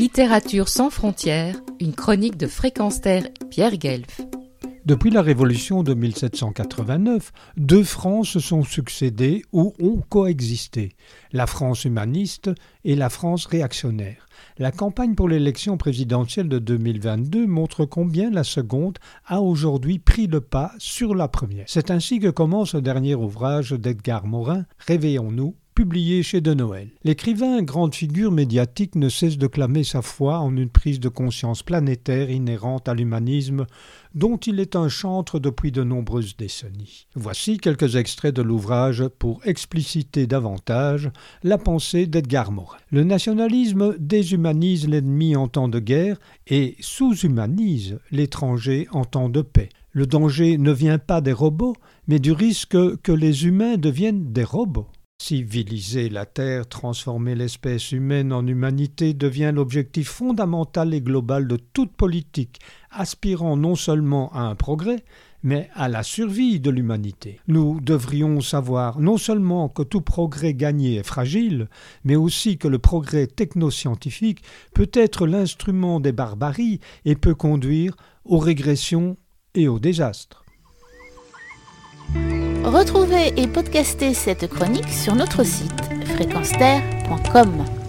Littérature sans frontières, une chronique de Fréquence Terre, Pierre Guelf. Depuis la Révolution de 1789, deux France se sont succédées ou ont coexisté, la France humaniste et la France réactionnaire. La campagne pour l'élection présidentielle de 2022 montre combien la seconde a aujourd'hui pris le pas sur la première. C'est ainsi que commence le dernier ouvrage d'Edgar Morin, Réveillons-nous, publié chez De Noël. L'écrivain, grande figure médiatique, ne cesse de clamer sa foi en une prise de conscience planétaire inhérente à l'humanisme dont il est un chantre depuis de nombreuses décennies. Voici quelques extraits de l'ouvrage pour expliciter davantage la pensée d'Edgar Morin. Le nationalisme déshumanise l'ennemi en temps de guerre et sous-humanise l'étranger en temps de paix. Le danger ne vient pas des robots, mais du risque que les humains deviennent des robots. Civiliser la Terre, transformer l'espèce humaine en humanité devient l'objectif fondamental et global de toute politique, aspirant non seulement à un progrès, mais à la survie de l'humanité. Nous devrions savoir non seulement que tout progrès gagné est fragile, mais aussi que le progrès technoscientifique peut être l'instrument des barbaries et peut conduire aux régressions et aux désastres. Retrouvez et podcastez cette chronique sur notre site fréquenceterre.com.